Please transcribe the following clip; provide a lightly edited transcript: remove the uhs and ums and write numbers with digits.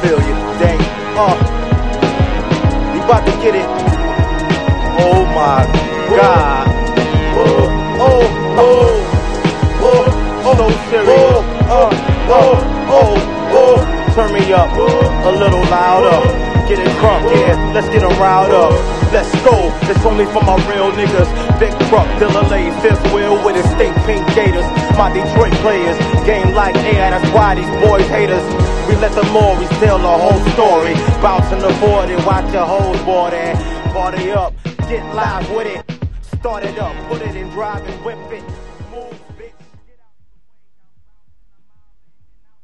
feel you, dang. We about to get it. Oh my God. So serious. Turn me up a little louder. Get it crunk, yeah, let's get them riled up. Let's go, it's only for my real niggas. Big truck, Dillaway, fifth wheel with his state pink gators. My Detroit players, game like air, that's why these boys hate us. We let the Morris tell the whole story. Bouncing the 40, watch your hoes board and party up. Get live with it, start it up, put it in drive and whip it.